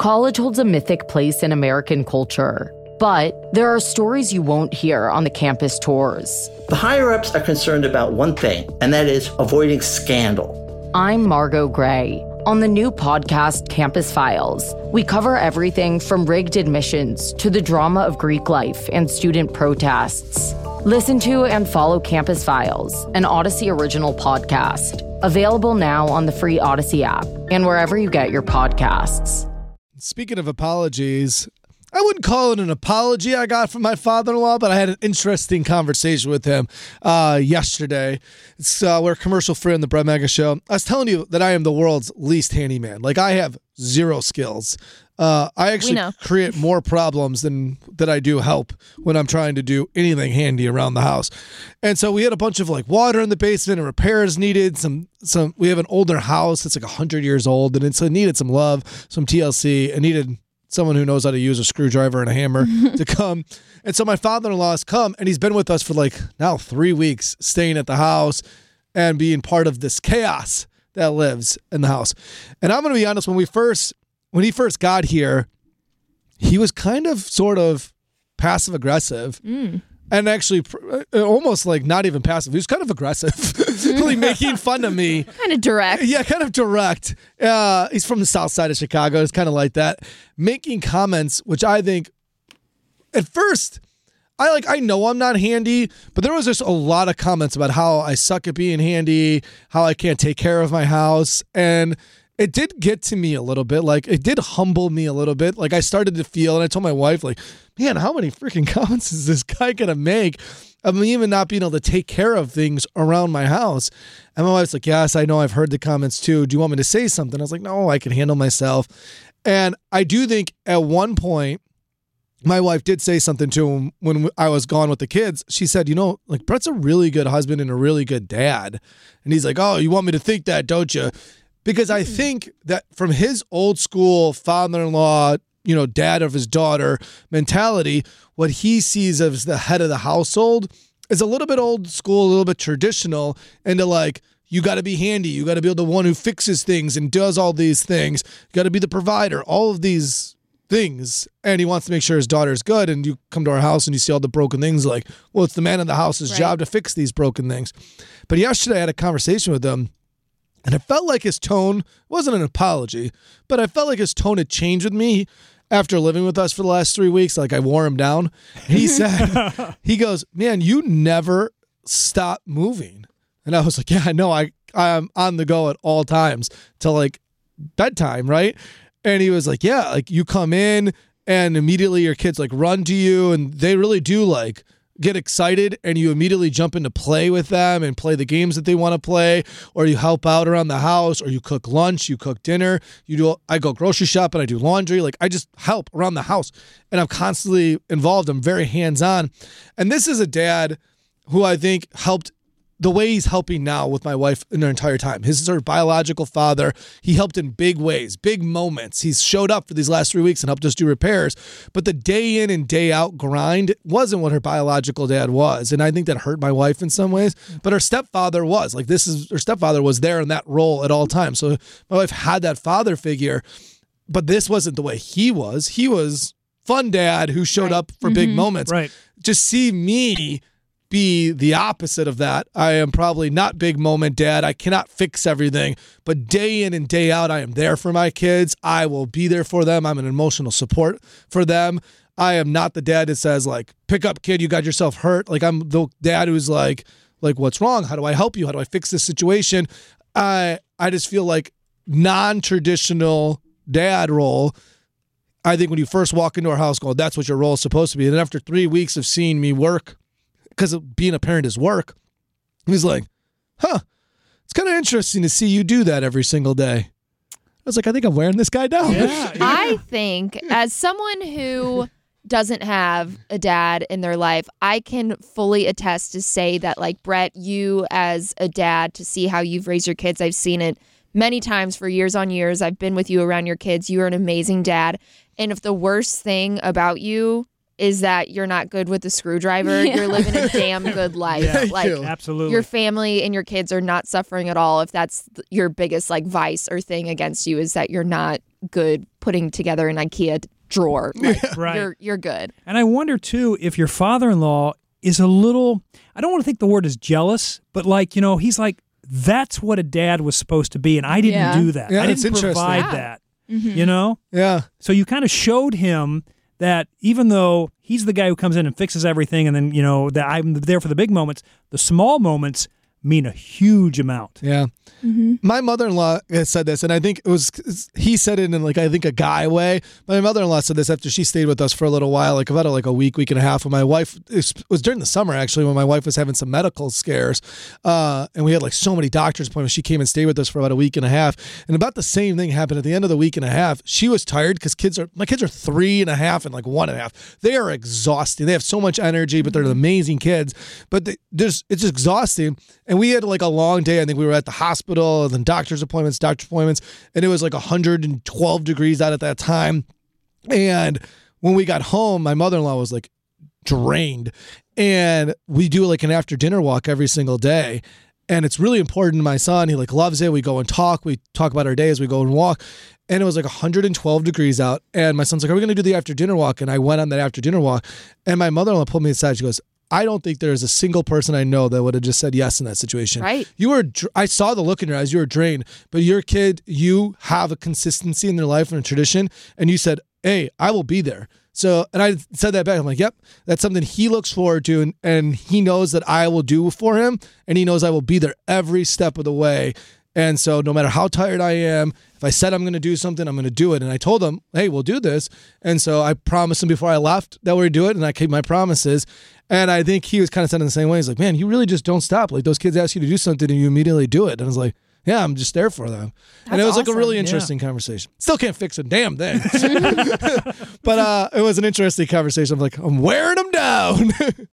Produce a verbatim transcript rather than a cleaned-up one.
College holds a mythic place in American culture, but there are stories you won't hear on the campus tours. The higher-ups are concerned about one thing, and that is avoiding scandal. I'm Margot Gray. On the new podcast, Campus Files, we cover everything from rigged admissions to the drama of Greek life and student protests. Listen to and follow Campus Files, an Odyssey original podcast. Available now on the free Odyssey app and wherever you get your podcasts. Speaking of apologies, I wouldn't call it an apology I got from my father-in-law, but I had an interesting conversation with him uh, yesterday. It's, uh, we're commercial-free on the Brett Mega Show. I was telling you that I am the world's least handyman. Like, I have zero skills. Uh, I actually create more problems than that I do help when I'm trying to do anything handy around the house. And so we had a bunch of like water in the basement and repairs needed. Some some we have an older house that's like one hundred years old, and it's, it needed some love, some T L C, and needed someone who knows how to use a screwdriver and a hammer to come. And so my father-in-law has come, and he's been with us for like now three weeks, staying at the house and being part of this chaos that lives in the house. And I'm going to be honest, when we first... When he first got here, he was kind of sort of passive aggressive mm. and actually almost like not even passive. He was kind of aggressive, really making fun of me. Kind of direct. Yeah, kind of direct. Uh, he's from the south side of Chicago. It's kind of like that. Making comments, which I think at first, I like, I know I'm not handy, but there was just a lot of comments about how I suck at being handy, how I can't take care of my house. And it did get to me a little bit. Like, it did humble me a little bit. Like, I started to feel, and I told my wife, like, man, how many freaking comments is this guy going to make of me even not being able to take care of things around my house? And my wife's like, yes, I know, I've heard the comments too. Do you want me to say something? I was like, no, I can handle myself. And I do think at one point, my wife did say something to him when I was gone with the kids. She said, you know, like, Brett's a really good husband and a really good dad. And he's like, oh, you want me to think that, don't you? Because I think that from his old school father-in-law, you know, dad of his daughter mentality, what he sees as the head of the household is a little bit old school, a little bit traditional, and to like, you got to be handy. You got to be the one who fixes things and does all these things. You got to be the provider, all of these things. And he wants to make sure his daughter's good. And you come to our house and you see all the broken things, like, well, it's the man of the house's right. job to fix these broken things. But yesterday I had a conversation with him. And it felt like his tone wasn't an apology, but I felt like his tone had changed with me after living with us for the last three weeks. Like, I wore him down. He said, he goes, man, you never stop moving. And I was like, yeah, I know. I, I'm on the go at all times till like bedtime, right? And he was like, yeah, like you come in and immediately your kids like run to you, and they really do like get excited, and you immediately jump into play with them and play the games that they want to play, or you help out around the house, or you cook lunch, you cook dinner, you do, I go grocery shop and I do laundry. Like, I just help around the house, and I'm constantly involved. I'm very hands-on. And this is a dad who I think helped the way he's helping now with my wife in her entire time. His sort of biological father, he helped in big ways, big moments. He's showed up for these last three weeks and helped us do repairs. But the day in and day out grind wasn't what her biological dad was. And I think that hurt my wife in some ways. But her stepfather was. Like, this is, her stepfather was there in that role at all times. So my wife had that father figure. But this wasn't the way he was. He was fun dad who showed right. up for mm-hmm. big moments. Right. Just see me be the opposite of that. I am probably not big moment dad. I cannot fix everything, but day in and day out, I am there for my kids. I will be there for them. I'm an emotional support for them. I am not the dad that says like, pick up kid, you got yourself hurt. Like, I'm the dad who's like, like, what's wrong? How do I help you? How do I fix this situation? I, I just feel like non-traditional dad role. I think when you first walk into our house, go, that's what your role is supposed to be. And then after three weeks of seeing me work, because being a parent is work, he's like, huh, it's kind of interesting to see you do that every single day. I was like, I think I'm wearing this guy down. Yeah, yeah. I think as someone who doesn't have a dad in their life, I can fully attest to say that, like, Brett, you as a dad, to see how you've raised your kids, I've seen it many times for years on years. I've been with you around your kids. You are an amazing dad. And if the worst thing about you is that you're not good with the screwdriver, yeah. you're living a damn good life. Yeah, like, absolutely. Your family and your kids are not suffering at all if that's th- your biggest like vice or thing against you, is that you're not good putting together an IKEA drawer. Like, Right. You're you're good. And I wonder, too, if your father-in-law is a little, I don't want to think the word is jealous, but like, you know, he's like, that's what a dad was supposed to be, and I didn't Yeah. do that. Yeah, I that's didn't interesting. provide Yeah. that, Mm-hmm. you know? Yeah. So you kind of showed him that even though he's the guy who comes in and fixes everything, and then, you know, that I'm there for the big moments, the small moments mean a huge amount. Yeah. Mm-hmm. My mother-in-law has said this, and I think it was, he said it in like, I think a guy way. My mother-in-law said this after she stayed with us for a little while, like about a, like a week, week and a half. When my wife, it was during the summer actually, when my wife was having some medical scares. Uh, and we had like so many doctor's appointments. She came and stayed with us for about a week and a half. And about the same thing happened at the end of the week and a half. She was tired because kids are, my kids are three and a half and like one and a half. They are exhausting. They have so much energy, but they're amazing kids. But they, there's, it's exhausting. And we had like a long day. I think we were at the hospital and then doctor's appointments, doctor's appointments, and it was like one hundred twelve degrees out at that time. And when we got home, my mother-in-law was like drained. And we do like an after dinner walk every single day. And it's really important to my son. He like loves it. We go and talk. We talk about our day as we go and walk. And it was like one hundred twelve degrees out. And my son's like, are we going to do the after dinner walk? And I went on that after dinner walk. And my mother-in-law pulled me aside. She goes, I don't think there's a single person I know that would have just said yes in that situation. Right. You were, dr- I saw the look in your eyes. You were drained, but your kid, you have a consistency in their life and a tradition. And you said, hey, I will be there. So, and I said that back. I'm like, yep, that's something he looks forward to. And, and he knows that I will do for him. And he knows I will be there every step of the way. And so no matter how tired I am, if I said I'm going to do something, I'm going to do it. And I told him, hey, we'll do this. And so I promised him before I left that we'd do it. And I kept my promises. And I think he was kind of saying the same way. He's like, man, you really just don't stop. Like those kids ask you to do something and you immediately do it. And I was like, yeah, I'm just there for them. That's and it was like a awesome. really interesting conversation. Still can't fix a damn thing. But uh, it was an interesting conversation. I'm like, I'm wearing them down.